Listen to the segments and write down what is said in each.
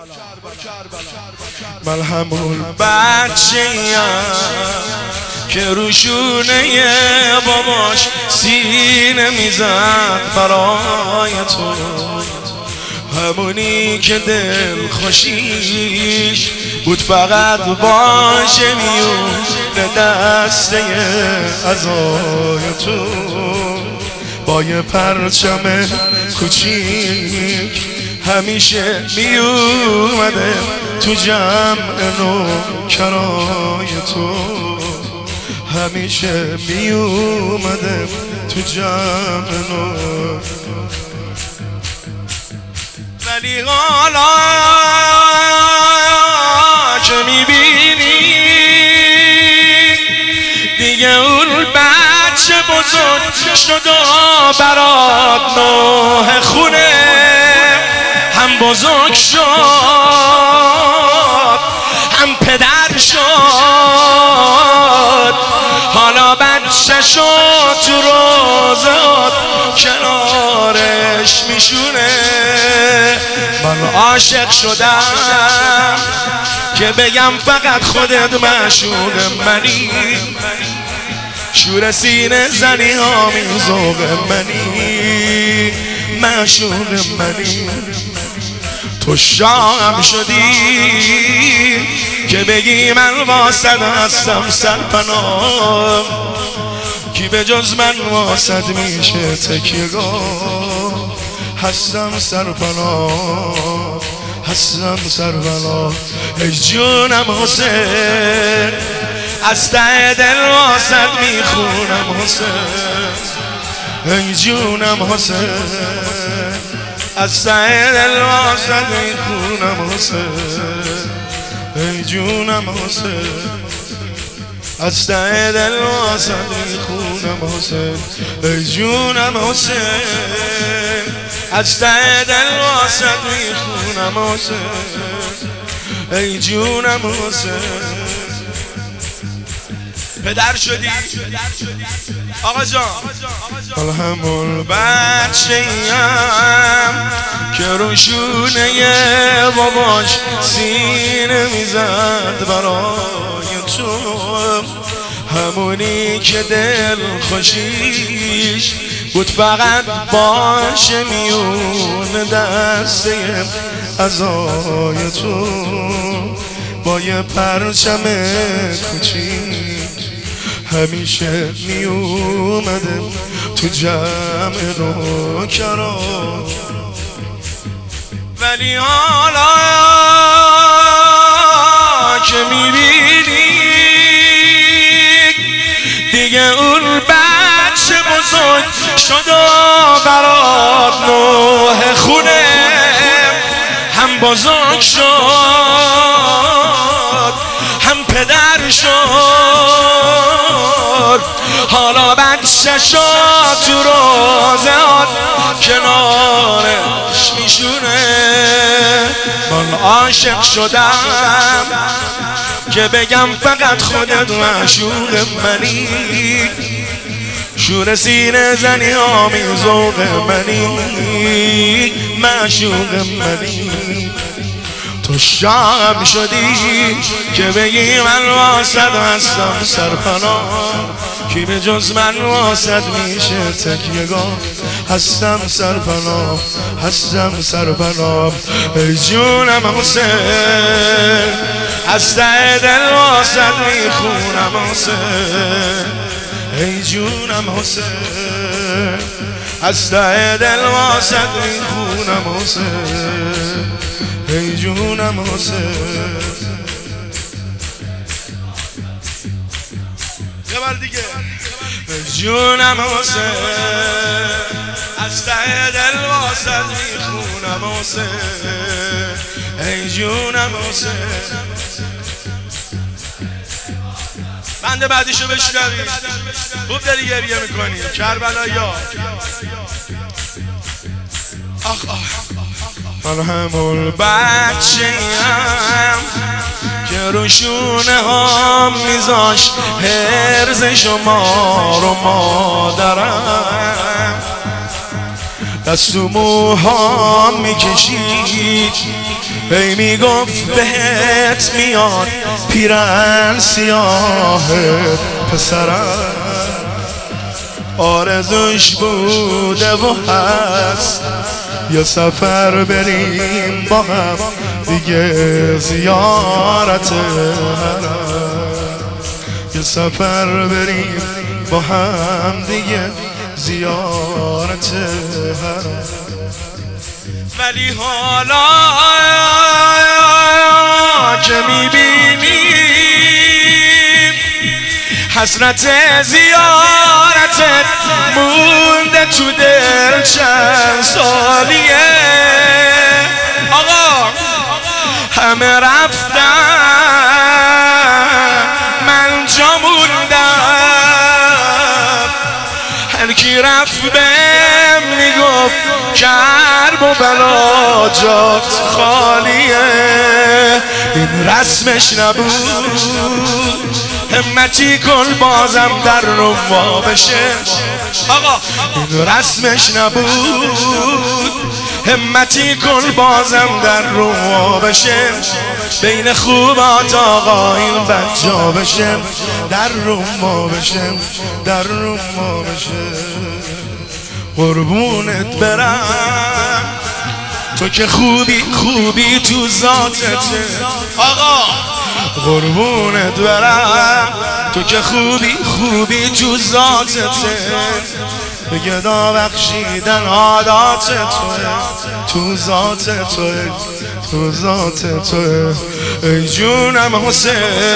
من همون بچه‌ایم که روشونه باباش سینه میزد برای تو، همونی که دل خوشیش بود فقط باشه میونه دسته عزای تو، با یه پرچم کوچیک همیشه میومده تو جمع نوکرای تو، همیشه میومده تو جمع ولی حالا که میبینی دیگه اون بچه بزرگ شد و برات نوح خونه هم بزرگ شد هم پدر شد، حالا بچه شد تو روزات کنارش میشونه. من عاشق شدم که بگم فقط خودت معشوق منی، شور سینه زنی ها ذوق منی، معشوق منی. تو شام شدی که بگی من واسد هستم سرپناه، کی به جز من واسد میشه تکیه‌گاه، هستم سرپناه، هستم سرپناه. ای جونم حسین از ته دل واسد میخونم حسین، ای جونم حسین از ته دل واسد میخونم حسین، ای جونم حسین از ته دل واسد میخونم حسین، ای جونم حسین از ته دل واسد میخونم حسین، ای جونم حسین. پدر شدی آقا جان، من همون بچه‌ایم که روشونه باباش سینه میزد برای تو، همونی که دل خوشیش بود فقط باشه میونه دسته عزای تو، با یه پرچم کوچیک همیشه میومده تو جمع نوکرا. ولی حالا که میبینی دیگه اون بچه بزرگ شد و برات نوح خونه هم بزرگ شد هم پدر شد، حالا بچه شد تو روزات کنارش میشونه. من عاشق شدم که بگم فقط خودت معشوق منی، شور سینه زنی ها ذوق منی، معشوق منی. تو شام شدی که بگی من واسد هستم سرپناه، کی به جز من واسد میشه تکیه‌گاه، هستم سرپناه، هستم سرپناه. ای جونم حسین از ته دل واسد میخونم حسین، ای جونم حسین از ته دل واسد میخونم حسین، ای جونم حسین. یه بار دیگه. ای جونم حسین از ته دل واسد میخونم حسین، ای جونم حسین. بنده بعدیشو بشنوید. خوب داری گریه میکنی کربلایا. آخ آخ من همون بچه‌ایم که روشونه ها میذاش هرز شما رو مادرم، دست و موها میکشید ای میگفت بهت میاد پیرن سیاه پسرم، آرزوش بوده و هست یه سفر بریم با هم دیگه زیارت منم، یه سفر بریم با هم دیگه زیارت منم. ولی حالا که میبینیم حسرت زیارتت مونده تو دل چند سالیه، آقا همه رفتن من جا موندم، هر کی رفت بهم میگفت کرب و بلا جات خالیه، این رسمش نبود همتی کن بازم در رو وا بشه، آقا این رسمش نبود همتی کن بازم در رو وا بشه، بین خوبات آقا این بد جا بشه، در رو ما بشه، در رو ما بشه. قربونت برم تو که خوبی خوبی تو ذاتته، آقا قربونت برم تو که خوبی خوبی تو ذاتته، به گدا بخشیدن عادات توه، تو ذات توه، تو ذات توه. ای جونم حسین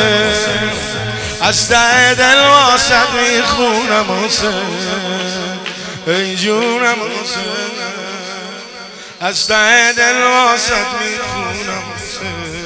از ته دل واسط میخونم حسین، ای جونم حسین از ته دل واسط میخونم حسین.